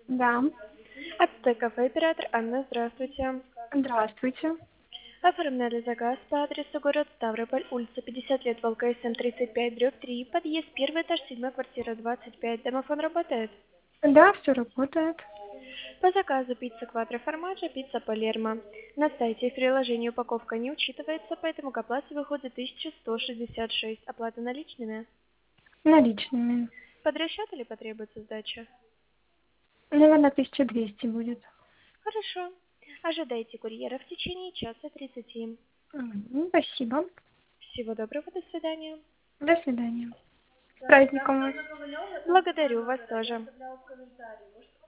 Да, АЦТ кафе оператор Анна, здравствуйте. здравствуйте. Оформляли заказ по адресу город Ставрополь, улица 50 лет, Волка, СМ 35, дробь 3, подъезд, первый этаж, 7 квартира 25. Домофон работает? Да, все работает. По заказу пицца квадро формаджо, пицца Палермо. На сайте и в приложении упаковка не учитывается, поэтому к оплате выходит 1166. Оплата наличными. Наличными. Под расчет или потребуется сдача? Наверное, 1200 будет. Хорошо. Ожидайте курьера в течение часа 30. Спасибо. Всего доброго, до свидания. До свидания. С праздником вас. Благодарю вас тоже.